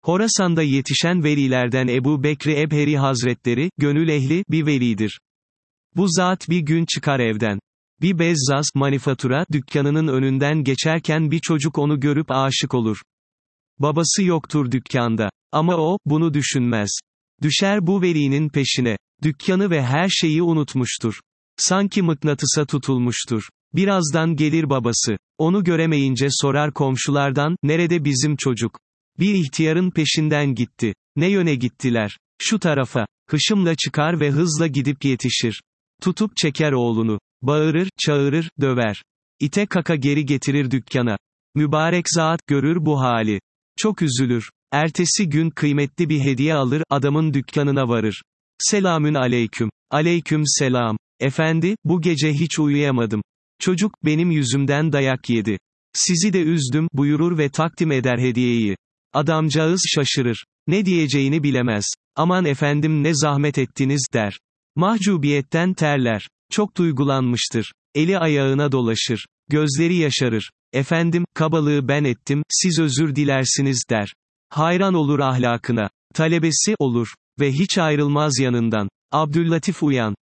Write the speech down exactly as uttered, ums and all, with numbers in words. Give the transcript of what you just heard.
Horasan'da yetişen velilerden Ebu Bekri Ebheri Hazretleri, gönül ehli, bir velidir. Bu zat bir gün çıkar evden. Bir bezzaz, manifatura, dükkanının önünden geçerken bir çocuk onu görüp aşık olur. Babası yoktur dükkanda. Ama o, bunu düşünmez. Düşer bu velinin peşine. Dükkanı ve her şeyi unutmuştur. Sanki mıknatısa tutulmuştur. Birazdan gelir babası. Onu göremeyince sorar komşulardan, nerede bizim çocuk? Bir ihtiyarın peşinden gitti. Ne yöne gittiler? Şu tarafa. Hışımla çıkar ve hızla gidip yetişir. Tutup çeker oğlunu. Bağırır, çağırır, döver. İte kaka geri getirir dükkana. Mübarek zat, görür bu hali. Çok üzülür. Ertesi gün kıymetli bir hediye alır, adamın dükkanına varır. Selamün aleyküm. Aleyküm selam. Efendi, bu gece hiç uyuyamadım. Çocuk, benim yüzümden dayak yedi. Sizi de üzdüm, buyurur ve takdim eder hediyeyi. Adamcağız şaşırır. Ne diyeceğini bilemez. Aman efendim ne zahmet ettiniz, der. Mahcubiyetten terler. Çok duygulanmıştır. Eli ayağına dolaşır. Gözleri yaşarır. Efendim, kabalığı ben ettim, siz özür dilersiniz, der. Hayran olur ahlakına. Talebesi olur. Ve hiç ayrılmaz yanından. Abdüllatif Uyan.